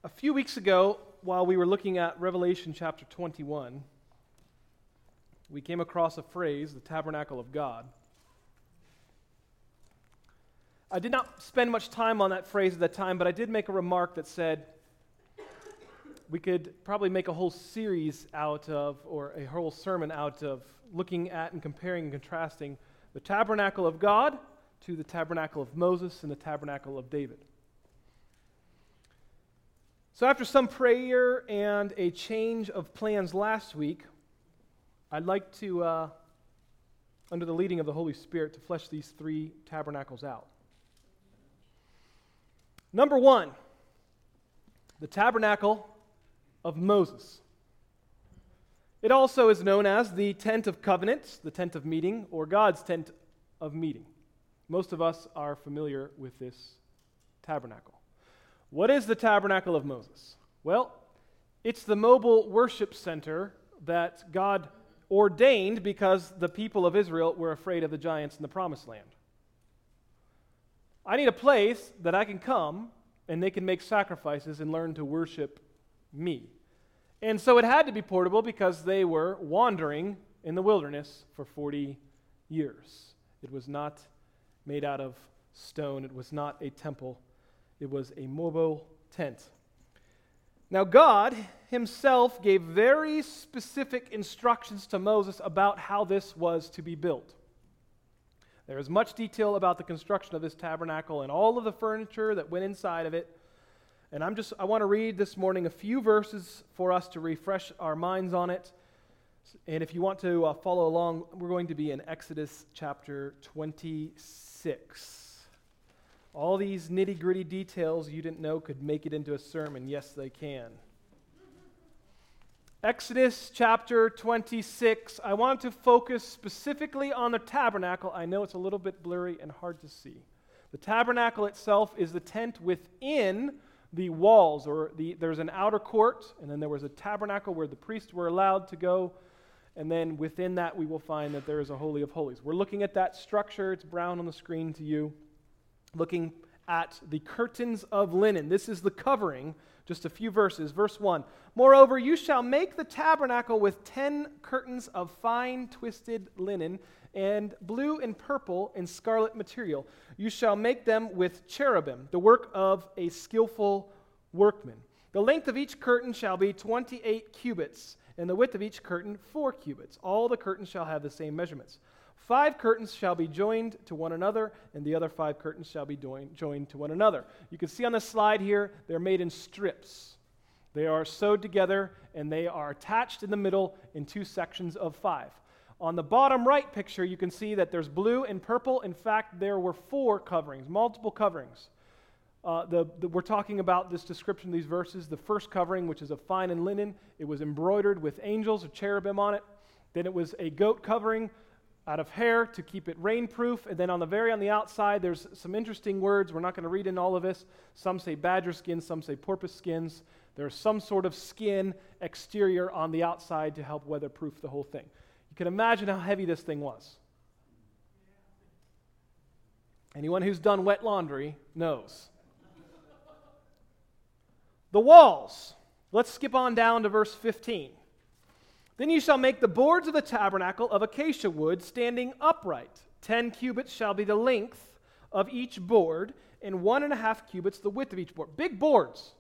A few weeks ago, while we were looking at Revelation chapter 21, we came across a phrase, the tabernacle of God. I did not spend much time on that phrase at that time, but I did make a remark that said we could probably make a whole series out of, or a whole sermon out of, looking at and comparing and contrasting the tabernacle of God to the tabernacle of Moses and the tabernacle of David. So after some prayer and a change of plans last week, I'd like to, under the leading of the Holy Spirit, to flesh these three tabernacles out. Number one, the tabernacle of Moses. It also is known as the tent of covenant, the tent of meeting, or God's tent of meeting. Most of us are familiar with this tabernacle. What is the tabernacle of Moses? Well, it's the mobile worship center that God ordained because the people of Israel were afraid of the giants in the promised land. I need a place that I can come and they can make sacrifices and learn to worship me. And so it had to be portable because they were wandering in the wilderness for 40 years. It was not made out of stone. It was not a temple. It was a mobile tent. Now God himself gave very specific instructions to Moses about how this was to be built. There is much detail about the construction of this tabernacle and all of the furniture that went inside of it. And I want to read this morning a few verses for us to refresh our minds on it. And if you want to follow along, we're going to be in Exodus chapter 26. All these nitty-gritty details you didn't know could make it into a sermon. Yes, they can. Exodus chapter 26. I want to focus specifically on the tabernacle. I know it's a little bit blurry and hard to see. The tabernacle itself is the tent within the walls, there's an outer court, and then there was a tabernacle where the priests were allowed to go, and then within that we will find that there is a Holy of Holies. We're looking at that structure. It's brown on the screen to you. Looking at the curtains of linen. This is the covering, just a few verses. Verse 1, "Moreover, you shall make the tabernacle with 10 curtains of fine twisted linen, and blue and purple and scarlet material. You shall make them with cherubim, the work of a skillful workman. The length of each curtain shall be 28 cubits, and the width of each curtain 4 cubits. All the curtains shall have the same measurements. 5 curtains shall be joined to one another, and the other 5 curtains shall be joined to one another." You can see on the slide here, they're made in strips. They are sewed together, and they are attached in the middle in 2 sections of 5. On the bottom right picture, you can see that there's blue and purple. In fact, there were 4 coverings, multiple coverings. We're talking about this description of these verses. The first covering, which is of fine and linen, it was embroidered with angels or cherubim on it. Then it was a goat covering out of hair to keep it rainproof. And then on the outside, there's some interesting words. We're not going to read in all of this. Some say badger skin, some say porpoise skins. There's some sort of skin exterior on the outside to help weatherproof the whole thing. You can imagine how heavy this thing was. Anyone who's done wet laundry knows. The walls. Let's skip on down to verse 15. "Then you shall make the boards of the tabernacle of acacia wood standing upright. 10 cubits shall be the length of each board, and 1.5 cubits the width of each board." Big boards.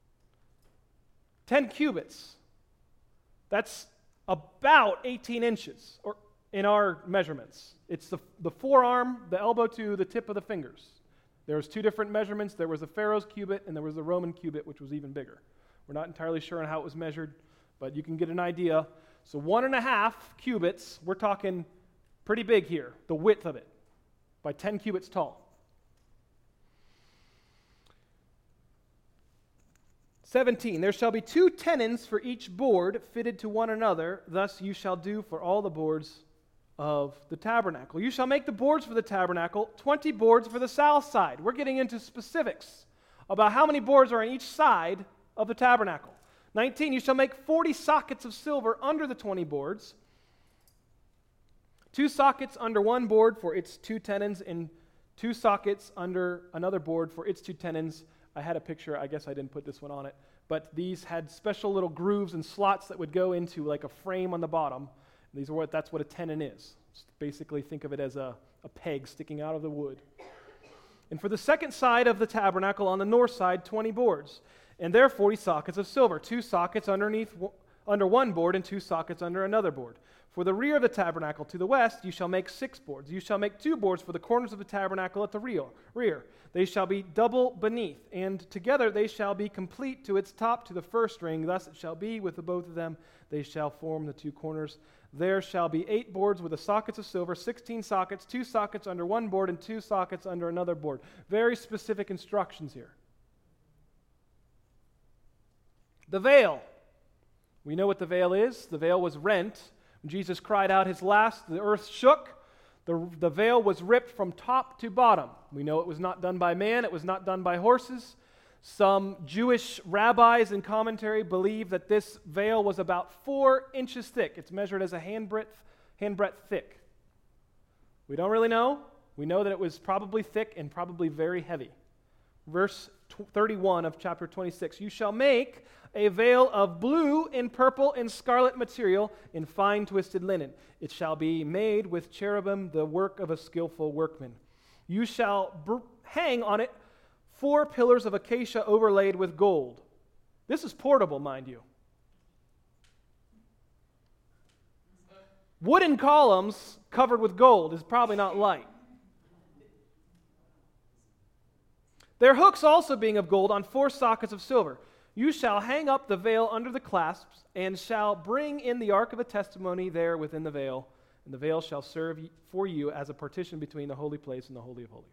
10 cubits. That's about 18 inches or in our measurements. It's the forearm, the elbow to the tip of the fingers. There was 2 different measurements. There was the Pharaoh's cubit, and there was the Roman cubit, which was even bigger. We're not entirely sure on how it was measured, but you can get an idea. So 1.5 cubits, we're talking pretty big here, the width of it, by 10 cubits tall. 17, "There shall be 2 tenons for each board fitted to one another. Thus you shall do for all the boards of the tabernacle. You shall make the boards for the tabernacle, 20 boards for the south side." We're getting into specifics about how many boards are on each side of the tabernacle. 19, "You shall make 40 sockets of silver under the 20 boards. 2 sockets under one board for its 2 tenons, and 2 sockets under another board for its 2 tenons I had a picture, I guess I didn't put this one on it, but these had special little grooves and slots that would go into like a frame on the bottom. That's what a tenon is. Just basically think of it as a peg sticking out of the wood. And for the second side of the tabernacle on the north side, 20 boards. And there are 40 sockets of silver, 2 sockets under one board and 2 sockets under another board. For the rear of the tabernacle to the west, you shall make 6 boards. You shall make 2 boards for the corners of the tabernacle at the rear. They shall be double beneath, and together they shall be complete to its top to the first ring. Thus it shall be with the both of them. They shall form the 2 corners. There shall be 8 boards with the sockets of silver, 16 sockets, 2 sockets under one board and 2 sockets under another board. Very specific instructions here. The veil. We know what the veil is. The veil was rent. When Jesus cried out his last, the earth shook. The veil was ripped from top to bottom. We know it was not done by man. It was not done by horses. Some Jewish rabbis in commentary believe that this veil was about 4 inches thick. It's measured as a handbreadth thick. We don't really know. We know that it was probably thick and probably very heavy. Verse 31 of chapter 26, you shall make a veil of blue and purple and scarlet material in fine twisted linen. It shall be made with cherubim, the work of a skillful workman. You shall hang on it 4 pillars of acacia overlaid with gold. This is portable, mind you. Wooden columns covered with gold is probably not light. Their hooks also being of gold on 4 sockets of silver. You shall hang up the veil under the clasps, and shall bring in the ark of the testimony there within the veil, and the veil shall serve for you as a partition between the holy place and the Holy of Holies.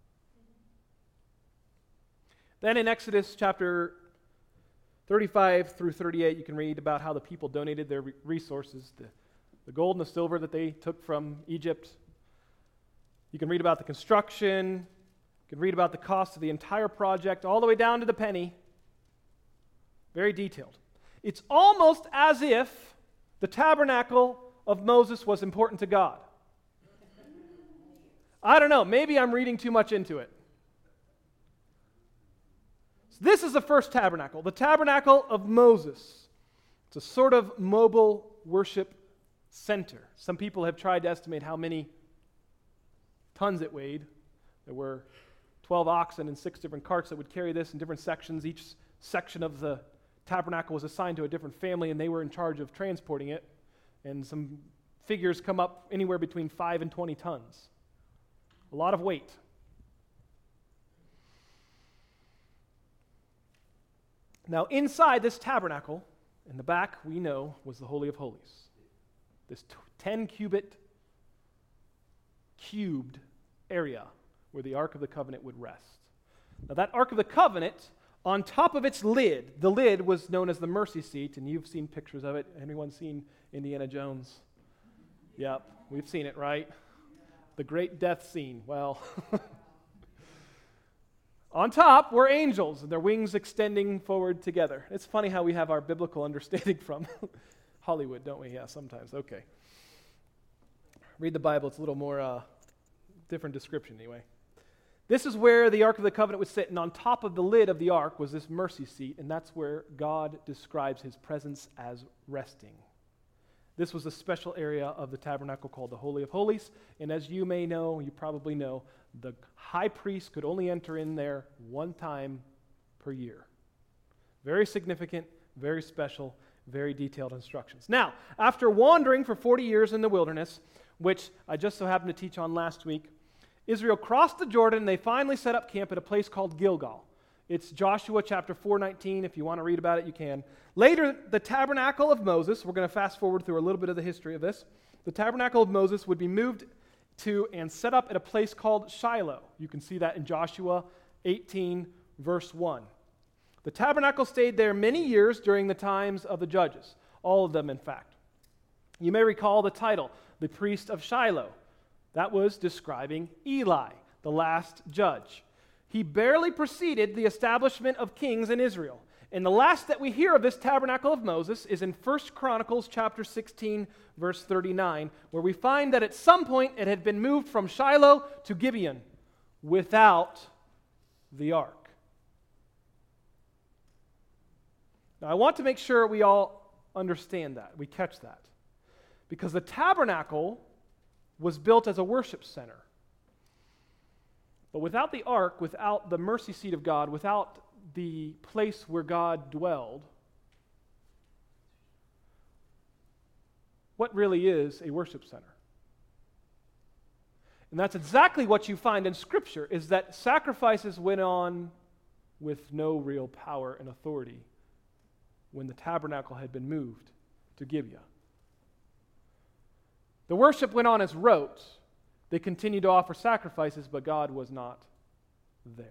Then in Exodus chapter 35 through 38, you can read about how the people donated their resources, the gold and the silver that they took from Egypt. You can read about the construction. You can read about the cost of the entire project, all the way down to the penny. Very detailed. It's almost as if the tabernacle of Moses was important to God. I don't know. Maybe I'm reading too much into it. So this is the first tabernacle, the tabernacle of Moses. It's a sort of mobile worship center. Some people have tried to estimate how many tons it weighed. There were 12 oxen and 6 different carts that would carry this in different sections. Each section of the tabernacle was assigned to a different family, and they were in charge of transporting it. And some figures come up anywhere between 5 and 20 tons. A lot of weight. Now, inside this tabernacle, in the back, we know, was the Holy of Holies. This 10-cubit cubed area where the Ark of the Covenant would rest. Now, that Ark of the Covenant, on top of its lid, the lid was known as the mercy seat, and you've seen pictures of it. Anyone seen Indiana Jones? Yep, we've seen it, right? The great death scene. Well, on top were angels, and their wings extending forward together. It's funny how we have our biblical understanding from Hollywood, don't we? Yeah, sometimes. Okay. Read the Bible. It's a little more different description anyway. This is where the Ark of the Covenant would sit, and on top of the lid of the Ark was this mercy seat, and that's where God describes his presence as resting. This was a special area of the tabernacle called the Holy of Holies, and as you may know, you probably know, the high priest could only enter in there one time per year. Very significant, very special, very detailed instructions. Now, after wandering for 40 years in the wilderness, which I just so happened to teach on last week, Israel crossed the Jordan, and they finally set up camp at a place called Gilgal. It's Joshua chapter 4:19. If you want to read about it, you can. Later, the tabernacle of Moses, we're going to fast forward through a little bit of the history of this. The tabernacle of Moses would be moved to and set up at a place called Shiloh. You can see that in Joshua 18, verse 1. The tabernacle stayed there many years during the times of the judges, all of them, in fact. You may recall the title, the priest of Shiloh. That was describing Eli, the last judge. He barely preceded the establishment of kings in Israel. And the last that we hear of this tabernacle of Moses is in 1 Chronicles chapter 16, verse 39, where we find that at some point it had been moved from Shiloh to Gibeon without the ark. Now, I want to make sure we all understand that, we catch that. Because the tabernacle was built as a worship center. But without the ark, without the mercy seat of God, without the place where God dwelled, what really is a worship center? And that's exactly what you find in Scripture, is that sacrifices went on with no real power and authority when the tabernacle had been moved to Gibeah. The worship went on as rote. They continued to offer sacrifices, but God was not there.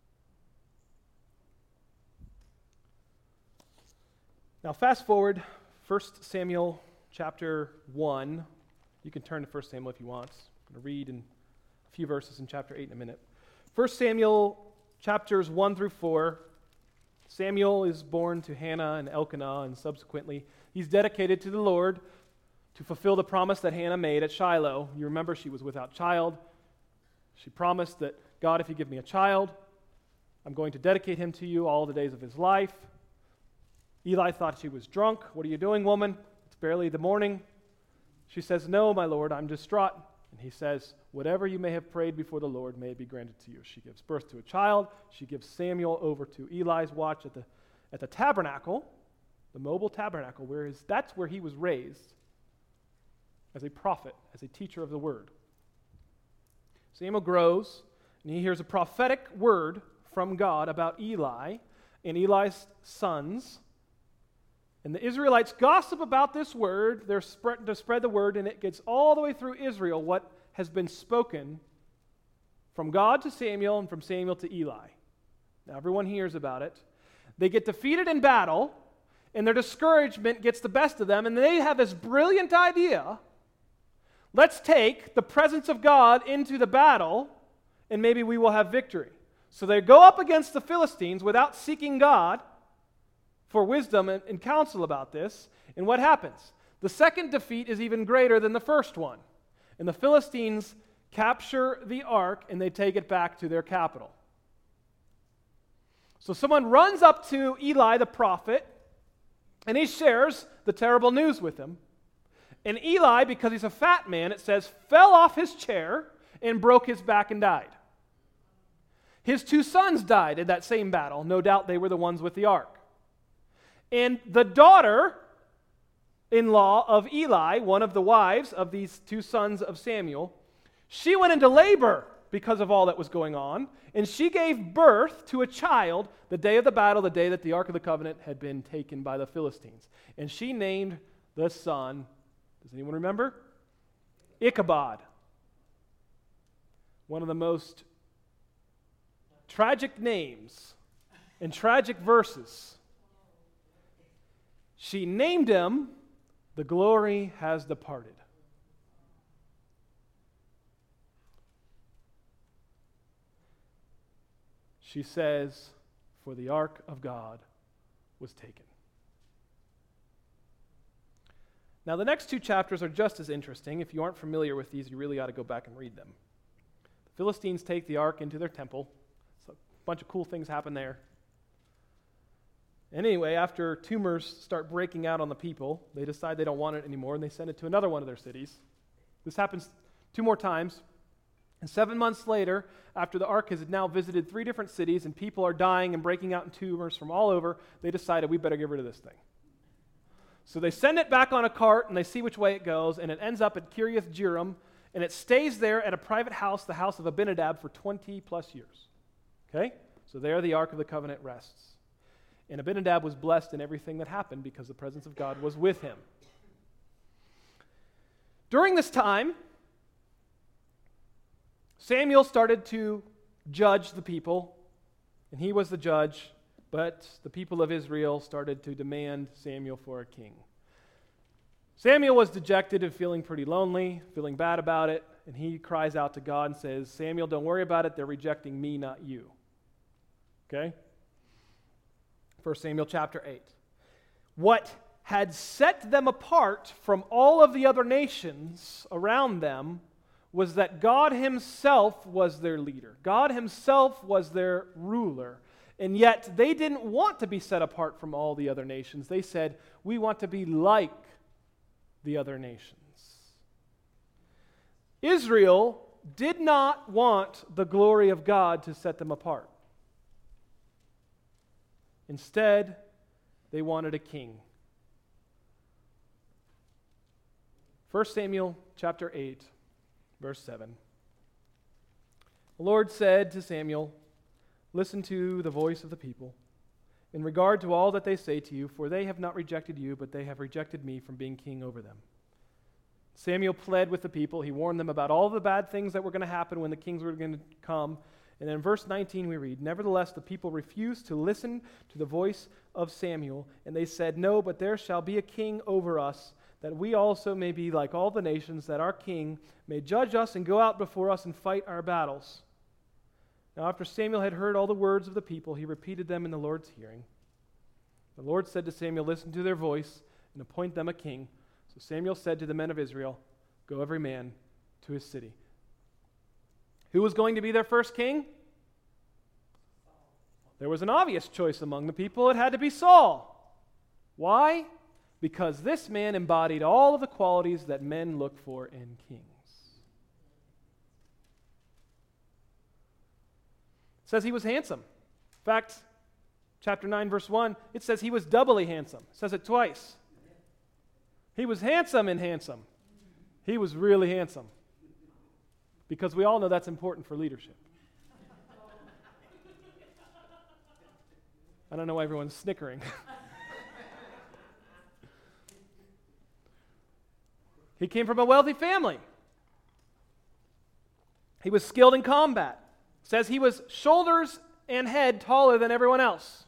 Now fast forward, 1 Samuel chapter 1. You can turn to 1 Samuel if you want. I'm going to read in a few verses in chapter 8 in a minute. 1 Samuel chapters 1 through 4. Samuel is born to Hannah and Elkanah, and subsequently he's dedicated to the Lord to fulfill the promise that Hannah made at Shiloh. You remember she was without child. She promised that, God, if you give me a child, I'm going to dedicate him to you all the days of his life. Eli thought she was drunk. What are you doing, woman? It's barely the morning. She says, no, my Lord, I'm distraught. And he says, whatever you may have prayed before the Lord may be granted to you. She gives birth to a child. She gives Samuel over to Eli's watch at the tabernacle, the mobile tabernacle, that's where he was raised as a prophet, as a teacher of the word. Samuel grows, and he hears a prophetic word from God about Eli and Eli's sons. And the Israelites gossip about this word. They're to spread the word, and it gets all the way through Israel what has been spoken from God to Samuel and from Samuel to Eli. Now everyone hears about it. They get defeated in battle, and their discouragement gets the best of them, and they have this brilliant idea. Let's take the presence of God into the battle, and maybe we will have victory. So they go up against the Philistines without seeking God for wisdom and counsel about this. And what happens? The second defeat is even greater than the first one. And the Philistines capture the ark, and they take it back to their capital. So someone runs up to Eli the prophet, and he shares the terrible news with him. And Eli, because he's a fat man, it says, fell off his chair and broke his back and died. His two sons died in that same battle. No doubt they were the ones with the ark. And the daughter-in-law of Eli, one of the wives of these two sons of Samuel, she went into labor because of all that was going on, and she gave birth to a child the day of the battle, the day that the Ark of the Covenant had been taken by the Philistines. And she named the son, does anyone remember? Ichabod. One of the most tragic names and tragic verses. She named him, "The glory has departed." She says, "For the ark of God was taken." Now, the next two chapters are just as interesting. If you aren't familiar with these, you really ought to go back and read them. The Philistines take the ark into their temple. So a bunch of cool things happen there. And anyway, after tumors start breaking out on the people, they decide they don't want it anymore, and they send it to another one of their cities. This happens 2 more times. And 7 months later, after the ark has now visited 3 different cities and people are dying and breaking out in tumors from all over, they decided we better get rid of this thing. So they send it back on a cart, and they see which way it goes, and it ends up at Kiriath Jearim, and it stays there at a private house, the house of Abinadab, for 20 plus years. Okay? So there the Ark of the Covenant rests. And Abinadab was blessed in everything that happened because the presence of God was with him. During this time, Samuel started to judge the people, and he was the judge, but the people of Israel started to demand Samuel for a king. Samuel was dejected and feeling pretty lonely, feeling bad about it, and he cries out to God and says, "Samuel, don't worry about it. They're rejecting me, not you." Okay? 1 Samuel chapter 8. What had set them apart from all of the other nations around them was that God himself was their leader. God himself was their ruler. And yet, they didn't want to be set apart from all the other nations. They said, we want to be like the other nations. Israel did not want the glory of God to set them apart. Instead, they wanted a king. 1 Samuel chapter 8, verse 7. The Lord said to Samuel, "Listen to the voice of the people in regard to all that they say to you, for they have not rejected you, but they have rejected me from being king over them." Samuel pled with the people. He warned them about all the bad things that were going to happen when the kings were going to come. And in verse 19 we read, "Nevertheless the people refused to listen to the voice of Samuel, and they said, 'No, but there shall be a king over us, that we also may be like all the nations, that our king may judge us and go out before us and fight our battles.' Now after Samuel had heard all the words of the people, he repeated them in the Lord's hearing. The Lord said to Samuel, 'Listen to their voice and appoint them a king.' So Samuel said to the men of Israel, 'Go every man to his city.'" Who was going to be their first king? There was an obvious choice among the people. It had to be Saul. Why? Because this man embodied all of the qualities that men look for in kings. It says he was handsome. In fact, chapter 9, verse 1, it says he was doubly handsome. It says it twice. He was handsome and handsome. He was really handsome. Because we all know that's important for leadership. I don't know why everyone's snickering. He came from a wealthy family. He was skilled in combat. It says he was shoulders and head taller than everyone else.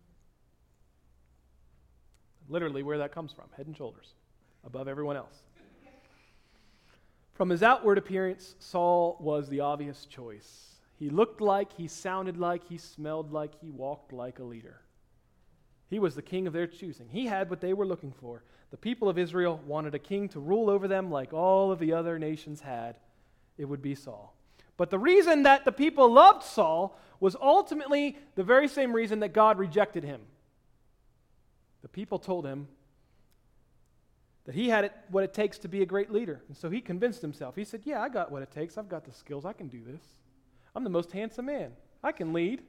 Literally where that comes from, head and shoulders, above everyone else. From his outward appearance, Saul was the obvious choice. He looked like, he sounded like, he smelled like, he walked like a leader. He was the king of their choosing. He had what they were looking for. The people of Israel wanted a king to rule over them like all of the other nations had. It would be Saul. But the reason that the people loved Saul was ultimately the very same reason that God rejected him. The people told him that he had what it takes to be a great leader. And so he convinced himself. He said, "Yeah, I got what it takes. I've got the skills. I can do this. I'm the most handsome man. I can lead."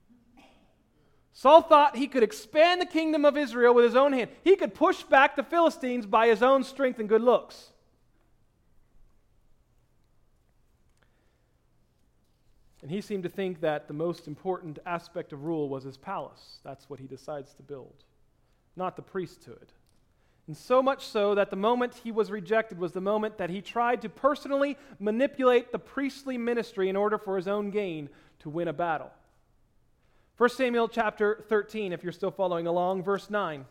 Saul thought he could expand the kingdom of Israel with his own hand. He could push back the Philistines by his own strength and good looks. And he seemed to think that the most important aspect of rule was his palace. That's what he decides to build, not the priesthood. And so much so that the moment he was rejected was the moment that he tried to personally manipulate the priestly ministry in order for his own gain to win a battle. 1 Samuel chapter 13, if you're still following along, verse 9.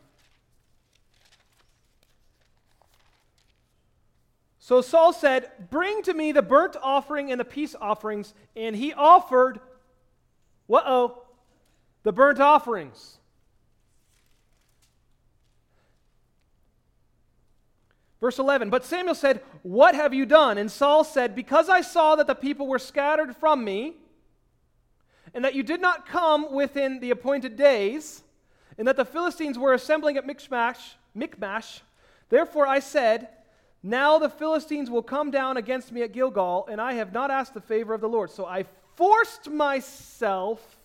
So Saul said, "Bring to me the burnt offering and the peace offerings." And he offered, the burnt offerings. Verse 11, "But Samuel said, 'What have you done?' And Saul said, 'Because I saw that the people were scattered from me, and that you did not come within the appointed days, and that the Philistines were assembling at Michmash, therefore I said, now the Philistines will come down against me at Gilgal, and I have not asked the favor of the Lord. So I forced myself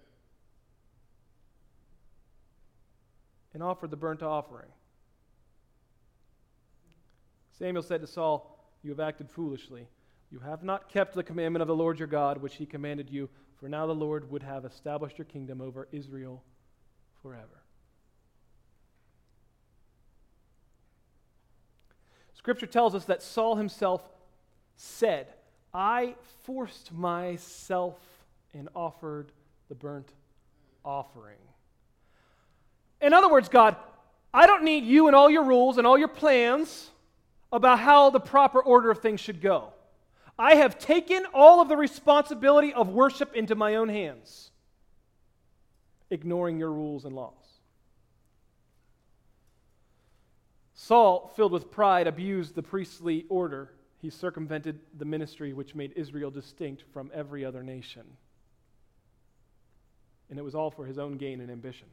and offered the burnt offering.' Samuel said to Saul, 'You have acted foolishly. You have not kept the commandment of the Lord your God, which he commanded you, for now the Lord would have established your kingdom over Israel forever.'" Scripture tells us that Saul himself said, "I forced myself and offered the burnt offering." In other words, God, I don't need you and all your rules and all your plans about how the proper order of things should go. I have taken all of the responsibility of worship into my own hands, ignoring your rules and laws. Saul, filled with pride, abused the priestly order. He circumvented the ministry which made Israel distinct from every other nation. and it was all for his own gain and ambition.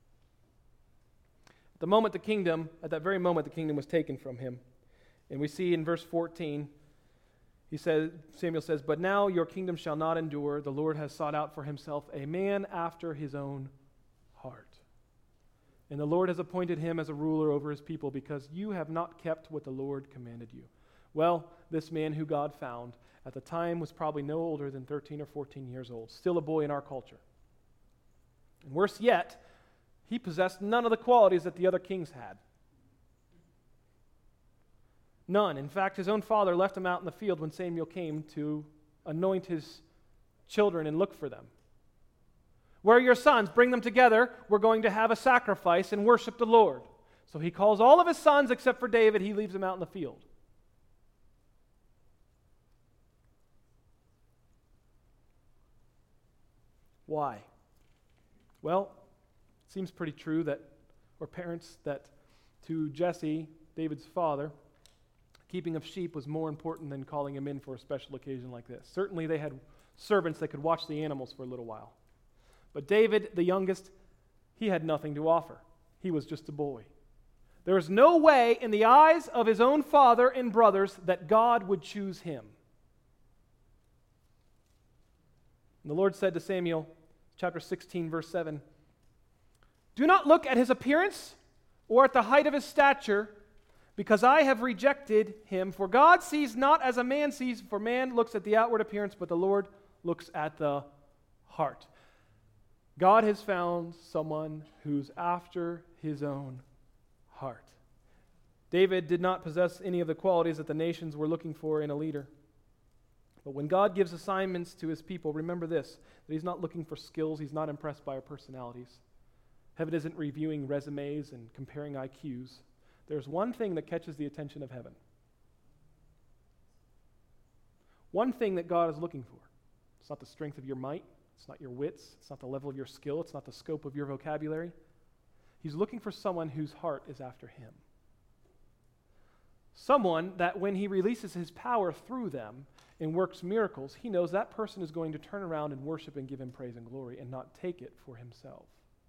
At that very moment, the kingdom was taken from him. And we see in verse 14, Samuel says, "But now your kingdom shall not endure. The Lord has sought out for himself a man after his own heart. And the Lord has appointed him as a ruler over his people because you have not kept what the Lord commanded you." Well, this man who God found at the time was probably no older than 13 or 14 years old, still a boy in our culture. And worse yet, he possessed none of the qualities that the other kings had. None. In fact, his own father left him out in the field when Samuel came to anoint his children and look for them. "Where are your sons? Bring them together. We're going to have a sacrifice and worship the Lord." So he calls all of his sons except for David. He leaves them out in the field. Why? Well, it seems pretty true that, or parents, that to Jesse, David's father, keeping of sheep was more important than calling him in for a special occasion like this. Certainly they had servants that could watch the animals for a little while. But David, the youngest, he had nothing to offer. He was just a boy. There was no way in the eyes of his own father and brothers that God would choose him. And the Lord said to Samuel, chapter 16, verse 7, "Do not look at his appearance or at the height of his stature, because I have rejected him. For God sees not as a man sees, for man looks at the outward appearance, but the Lord looks at the heart." God has found someone who's after his own heart. David did not possess any of the qualities that the nations were looking for in a leader. But when God gives assignments to his people, remember this, that he's not looking for skills, he's not impressed by our personalities. Heaven isn't reviewing resumes and comparing IQs. There's one thing that catches the attention of heaven. One thing that God is looking for. It's not the strength of your might. It's not your wits. It's not the level of your skill. It's not the scope of your vocabulary. He's looking for someone whose heart is after him. Someone that when he releases his power through them and works miracles, he knows that person is going to turn around and worship and give him praise and glory and not take it for himself.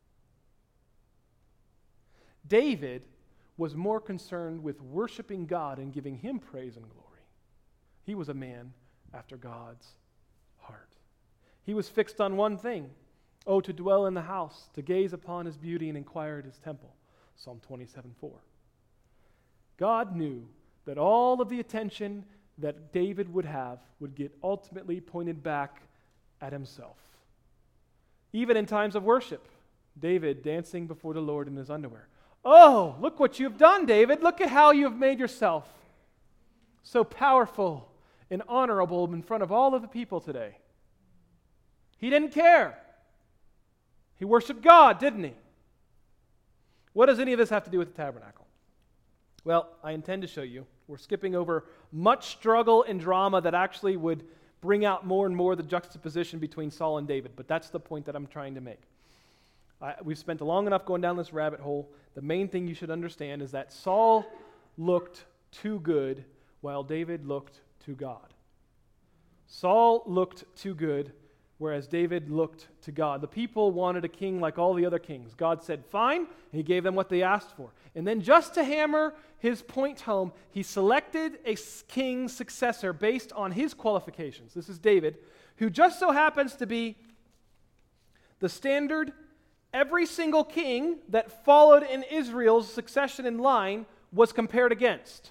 David was more concerned with worshiping God and giving him praise and glory. He was a man after God's heart. He was fixed on one thing. "Oh, to dwell in the house, to gaze upon his beauty and inquire at his temple." Psalm 27:4. God knew that all of the attention that David would have would get ultimately pointed back at himself. Even in times of worship, David dancing before the Lord in his underwear. "Oh, look what you've done, David. Look at how you've made yourself so powerful and honorable in front of all of the people today." He didn't care. He worshiped God, didn't he? What does any of this have to do with the tabernacle? Well, I intend to show you. We're skipping over much struggle and drama that actually would bring out more and more the juxtaposition between Saul and David, but that's the point that I'm trying to make. We've spent long enough going down this rabbit hole. The main thing you should understand is that Saul looked too good while David looked to God. Saul looked too good, whereas David looked to God. The people wanted a king like all the other kings. God said, fine, and he gave them what they asked for. And then just to hammer his point home, he selected a king's successor based on his qualifications. This is David, who just so happens to be the standard. Every single king that followed in Israel's succession in line was compared against.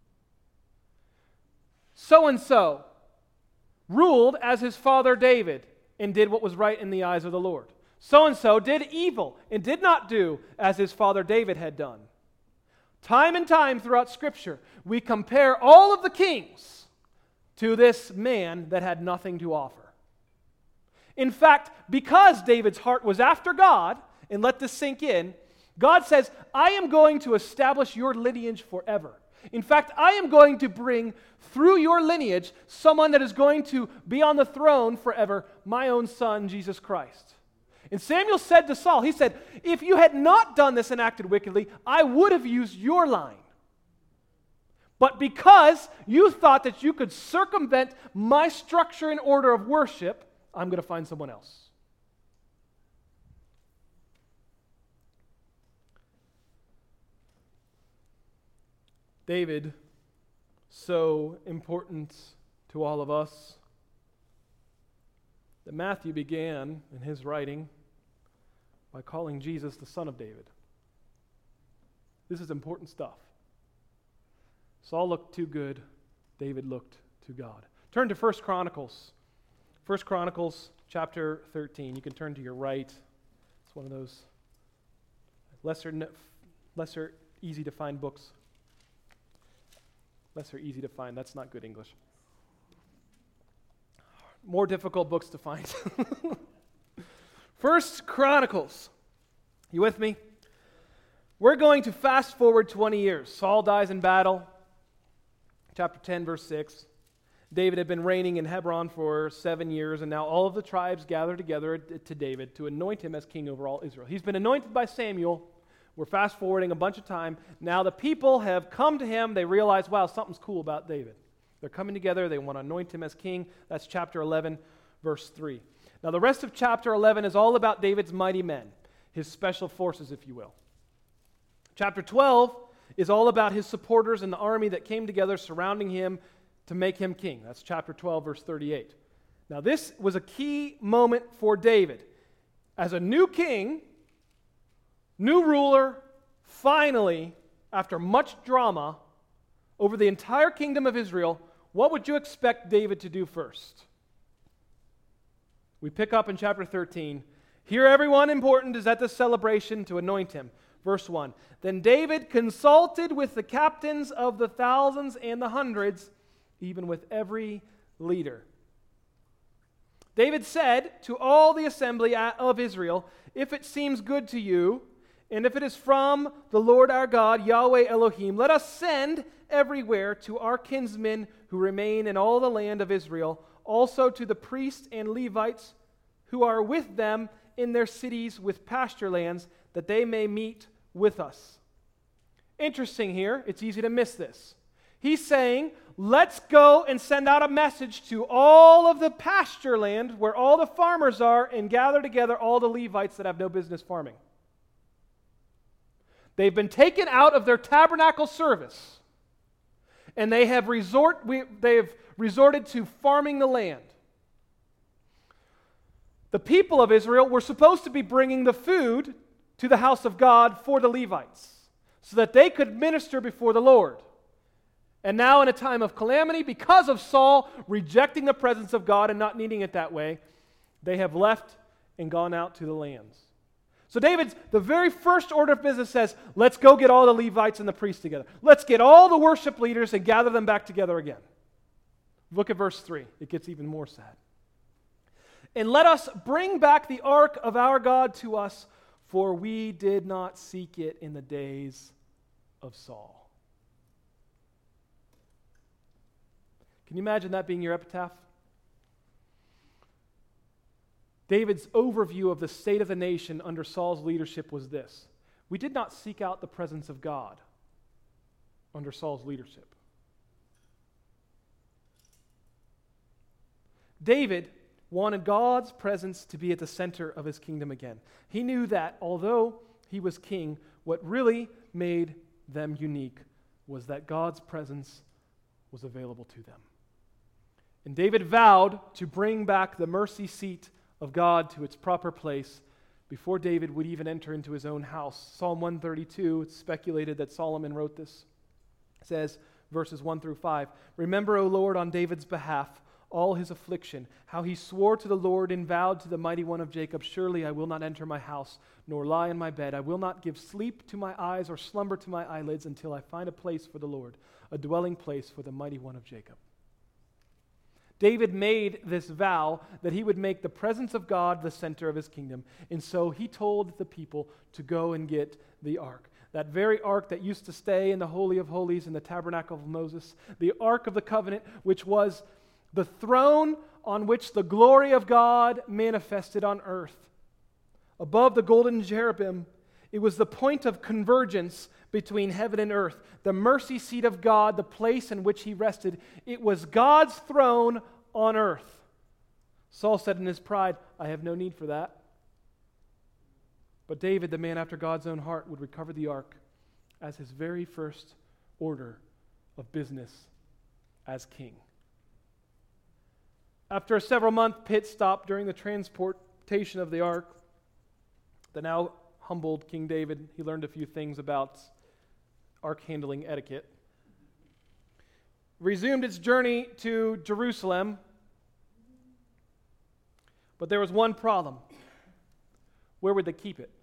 So-and-so ruled as his father David and did what was right in the eyes of the Lord. So-and-so did evil and did not do as his father David had done. Time and time throughout Scripture, we compare all of the kings to this man that had nothing to offer. In fact, because David's heart was after God, and let this sink in, God says, I am going to establish your lineage forever. In fact, I am going to bring through your lineage someone that is going to be on the throne forever, my own son, Jesus Christ. And Samuel said to Saul, he said, if you had not done this and acted wickedly, I would have used your line. But because you thought that you could circumvent my structure and order of worship, I'm going to find someone else. David, so important to all of us, that Matthew began in his writing by calling Jesus the Son of David. This is important stuff. Saul looked too good. David looked to God. Turn to 1 Chronicles. 1 Chronicles chapter 13. You can turn to your right. It's one of those lesser easy to find books. Lesser easy to find. That's not good English. More difficult books to find. 1 Chronicles. You with me? We're going to fast forward 20 years. Saul dies in battle. Chapter 10, verse 6. David had been reigning in Hebron for 7 years, and now all of the tribes gather together to David to anoint him as king over all Israel. He's been anointed by Samuel. We're fast forwarding a bunch of time. Now the people have come to him. They realize, wow, something's cool about David. They're coming together. They want to anoint him as king. That's chapter 11, verse 3. Now the rest of chapter 11 is all about David's mighty men, his special forces, if you will. Chapter 12 is all about his supporters and the army that came together surrounding him to make him king. That's chapter 12, verse 38. Now this was a key moment for David. As a new king, new ruler, finally, after much drama over the entire kingdom of Israel, what would you expect David to do first? We pick up in chapter 13. Here everyone important is at the celebration to anoint him. Verse 1. Then David consulted with the captains of the thousands and the hundreds, even with every leader. David said to all the assembly of Israel, if it seems good to you, and if it is from the Lord our God, Yahweh Elohim, let us send everywhere to our kinsmen who remain in all the land of Israel, also to the priests and Levites who are with them in their cities with pasture lands, that they may meet with us. Interesting here, it's easy to miss this. He's saying, let's go and send out a message to all of the pasture land where all the farmers are and gather together all the Levites that have no business farming. They've been taken out of their tabernacle service, and they have resorted to farming the land. The people of Israel were supposed to be bringing the food to the house of God for the Levites, so that they could minister before the Lord. And now in a time of calamity, because of Saul rejecting the presence of God and not needing it that way, they have left and gone out to the lands. So the very first order of business says, let's go get all the Levites and the priests together. Let's get all the worship leaders and gather them back together again. Look at verse 3. It gets even more sad. And let us bring back the ark of our God to us, for we did not seek it in the days of Saul. Can you imagine that being your epitaph? David's overview of the state of the nation under Saul's leadership was this: we did not seek out the presence of God under Saul's leadership. David wanted God's presence to be at the center of his kingdom again. He knew that although he was king, what really made them unique was that God's presence was available to them. And David vowed to bring back the mercy seat of God to its proper place before David would even enter into his own house. Psalm 132, it's speculated that Solomon wrote this. It says, verses 1 through 5, remember, O Lord, on David's behalf, all his affliction, how he swore to the Lord and vowed to the mighty one of Jacob, surely I will not enter my house, nor lie in my bed. I will not give sleep to my eyes or slumber to my eyelids until I find a place for the Lord, a dwelling place for the mighty one of Jacob. David made this vow that he would make the presence of God the center of his kingdom, and so he told the people to go and get the ark. That very ark that used to stay in the Holy of Holies in the tabernacle of Moses, the Ark of the Covenant, which was the throne on which the glory of God manifested on earth. Above the golden cherubim, it was the point of convergence between heaven and earth, the mercy seat of God, the place in which he rested. It was God's throne on earth. Saul said in his pride, I have no need for that. But David, the man after God's own heart, would recover the ark as his very first order of business as king. After a several-month pit stop during the transportation of the ark, the now humbled King David, he learned a few things about ark handling etiquette. Resumed its journey to Jerusalem, but there was one problem. Where would they keep it?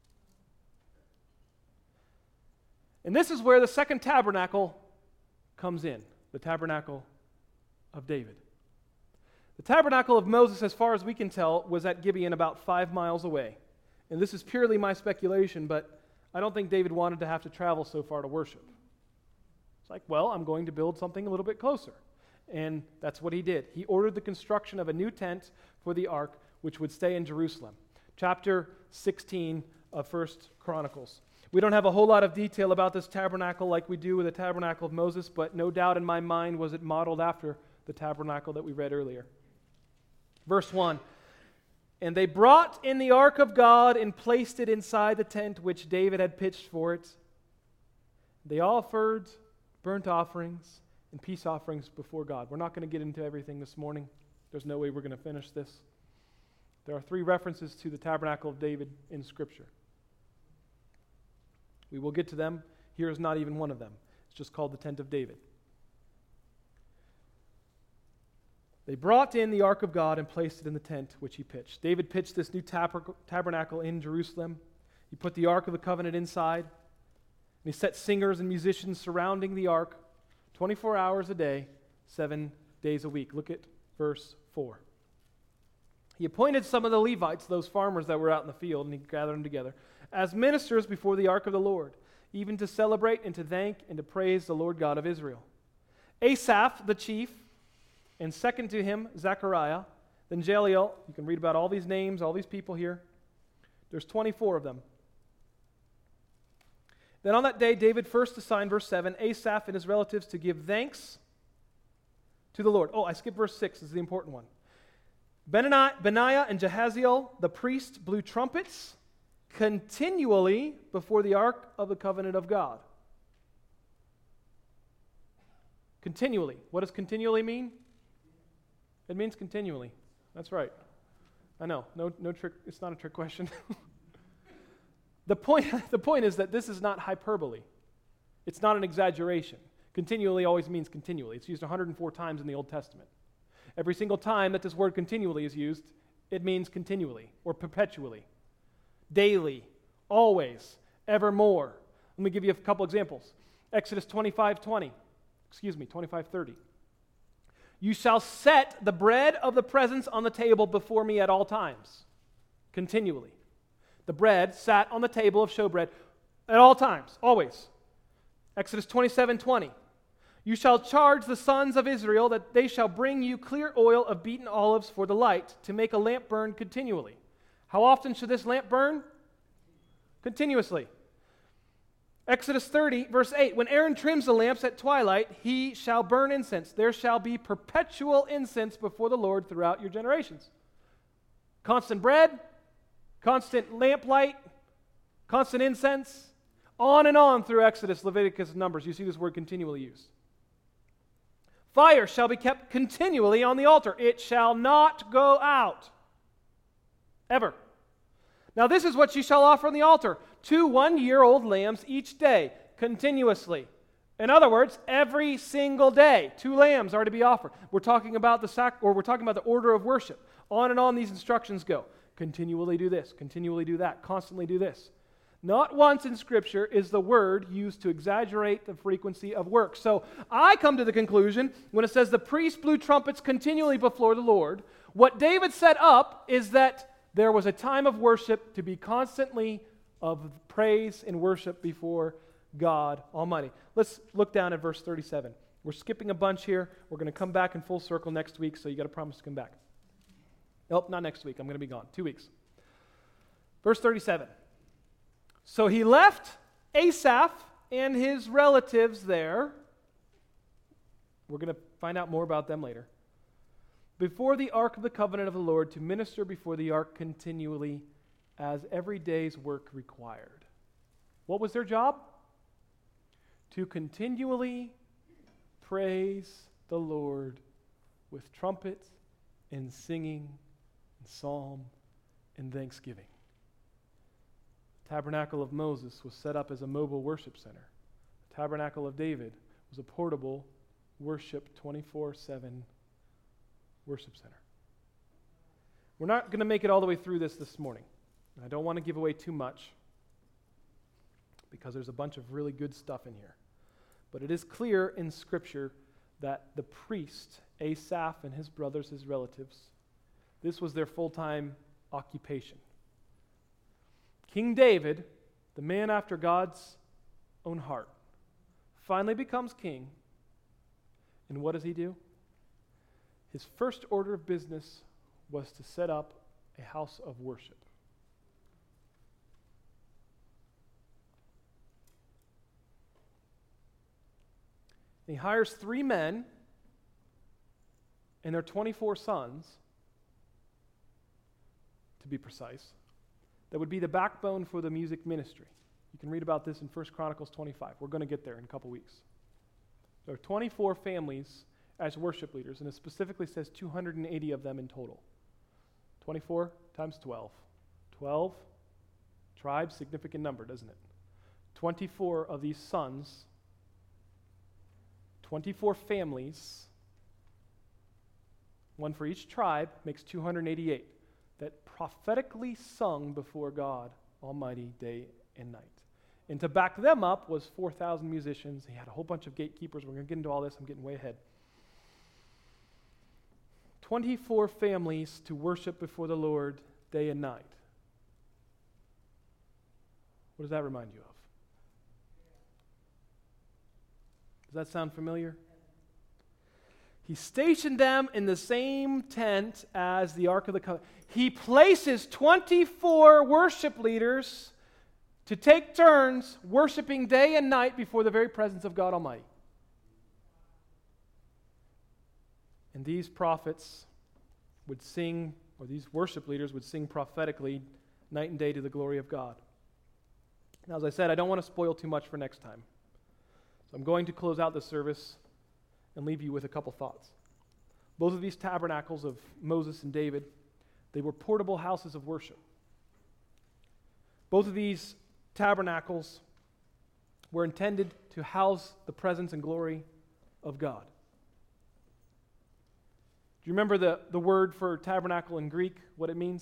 And this is where the second tabernacle comes in, the tabernacle of David. The tabernacle of Moses, as far as we can tell, was at Gibeon about 5 miles away. And this is purely my speculation, but I don't think David wanted to have to travel so far to worship. It's like, well, I'm going to build something a little bit closer. And that's what he did. He ordered the construction of a new tent for the ark, which would stay in Jerusalem. Chapter 16 of 1 Chronicles. We don't have a whole lot of detail about this tabernacle like we do with the tabernacle of Moses, but no doubt in my mind was it modeled after the tabernacle that we read earlier. Verse 1, and they brought in the ark of God and placed it inside the tent which David had pitched for it. They offered burnt offerings and peace offerings before God. We're not going to get into everything this morning. There's no way we're going to finish this. There are 3 references to the tabernacle of David in Scripture. We will get to them. Here is not even one of them. It's just called the tent of David. They brought in the ark of God and placed it in the tent which he pitched. David pitched this new tabernacle in Jerusalem. He put the ark of the covenant inside. And he set singers and musicians surrounding the ark 24 hours a day, 7 days a week. Look at verse 4. He appointed some of the Levites, those farmers that were out in the field, and he gathered them together, as ministers before the ark of the Lord, even to celebrate and to thank and to praise the Lord God of Israel. Asaph, the chief, and second to him, Zechariah, then Jaeliel. You can read about all these names, all these people here. There's 24 of them. Then on that day, David first assigned, verse 7, Asaph and his relatives to give thanks to the Lord. Oh, I skipped verse 6. This is the important one. Benaiah and Jehaziel, the priest, blew trumpets continually before the ark of the covenant of God. Continually. What does continually mean? It means continually. That's right. I know. No trick. It's not a trick question. The point is that this is not hyperbole. It's not an exaggeration. Continually always means continually. It's used 104 times in the Old Testament. Every single time that this word continually is used, it means continually or perpetually, daily, always, evermore. Let me give you a couple examples. Exodus 25:30. You shall set the bread of the presence on the table before me at all times, continually. The bread sat on the table of showbread at all times, always. Exodus 27:20. You shall charge the sons of Israel that they shall bring you clear oil of beaten olives for the light, to make a lamp burn continually. How often should this lamp burn? Continuously. Exodus 30, verse 8. When Aaron trims the lamps at twilight, he shall burn incense. There shall be perpetual incense before the Lord throughout your generations. Constant bread, constant lamplight, constant incense, on and on through Exodus, Leviticus, and Numbers. You see this word continually used. Fire shall be kept continually on the altar. It shall not go out. Ever. Now this is what you shall offer on the altar. 2 one-year-old lambs each day, continuously. In other words, every single day, 2 lambs are to be offered. We're talking about the order of worship. On and on these instructions go. Continually do this, continually do that, constantly do this. Not once in Scripture is the word used to exaggerate the frequency of work. So I come to the conclusion, when it says the priest blew trumpets continually before the Lord, what David set up is that there was a time of worship to be constantly of praise and worship before God Almighty. Let's look down at verse 37. We're skipping a bunch here. We're going to come back in full circle next week, so you got to promise to come back. Nope, not next week. I'm going to be gone. 2 weeks. Verse 37. So he left Asaph and his relatives there. We're going to find out more about them later. Before the ark of the covenant of the Lord, to minister before the ark continually as every day's work required. What was their job? To continually praise the Lord with trumpet and singing and psalm and thanksgiving. The tabernacle of Moses was set up as a mobile worship center. The tabernacle of David was a portable worship 24/7 worship center. We're not going to make it all the way through this morning. And I don't want to give away too much because there's a bunch of really good stuff in here. But it is clear in Scripture that the priest, Asaph and his brothers, his relatives, this was their full-time occupation. King David, the man after God's own heart, finally becomes king. And what does he do? His first order of business was to set up a house of worship. He hires 3 men and their 24 sons, to be precise, that would be the backbone for the music ministry. You can read about this in 1 Chronicles 25. We're going to get there in a couple weeks. There are 24 families as worship leaders, and it specifically says 280 of them in total. 24 times 12. 12 tribes, significant number, doesn't it? 24 of these sons, 24 families, one for each tribe, makes 288 that prophetically sung before God Almighty day and night. And to back them up was 4,000 musicians. He had a whole bunch of gatekeepers. We're going to get into all this. I'm getting way ahead. 24 families to worship before the Lord day and night. What does that remind you of? Does that sound familiar? He stationed them in the same tent as the Ark of the Covenant. He places 24 worship leaders to take turns worshiping day and night before the very presence of God Almighty. And these prophets would sing, or these worship leaders would sing prophetically night and day to the glory of God. Now, as I said, I don't want to spoil too much for next time. So I'm going to close out this service and leave you with a couple thoughts. Both of these tabernacles of Moses and David, they were portable houses of worship. Both of these tabernacles were intended to house the presence and glory of God. Do you remember the word for tabernacle in Greek, what it means?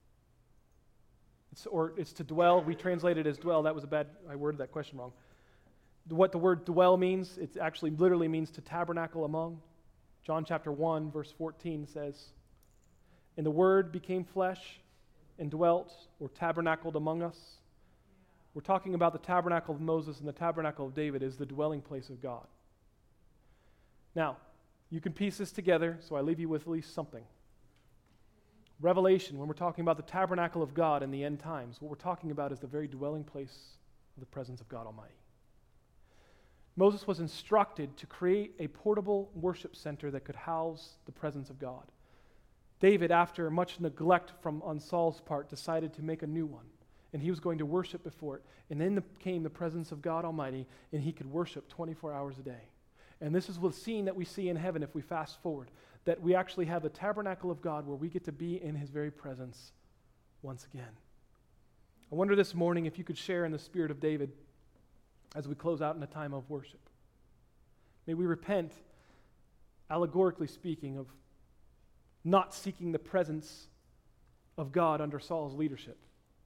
It's to dwell. We translate it as dwell. That was I worded that question wrong. What the word dwell means, it actually literally means to tabernacle among. John chapter 1, verse 14 says, "And the Word became flesh and dwelt," or tabernacled among us. We're talking about the tabernacle of Moses, and the tabernacle of David is the dwelling place of God. Now, you can piece this together, so I leave you with at least something. Revelation, when we're talking about the tabernacle of God in the end times, what we're talking about is the very dwelling place of the presence of God Almighty. Moses was instructed to create a portable worship center that could house the presence of God. David, after much neglect on Saul's part, decided to make a new one, and he was going to worship before it. And then came the presence of God Almighty, and he could worship 24 hours a day. And this is the scene that we see in heaven if we fast forward, that we actually have the tabernacle of God where we get to be in his very presence once again. I wonder this morning if you could share in the spirit of David as we close out in a time of worship. May we repent, allegorically speaking, of not seeking the presence of God under Saul's leadership.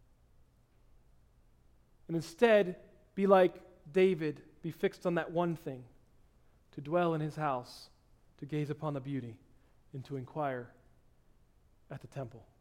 And instead, be like David, be fixed on that one thing, to dwell in his house, to gaze upon the beauty, and to inquire at the temple.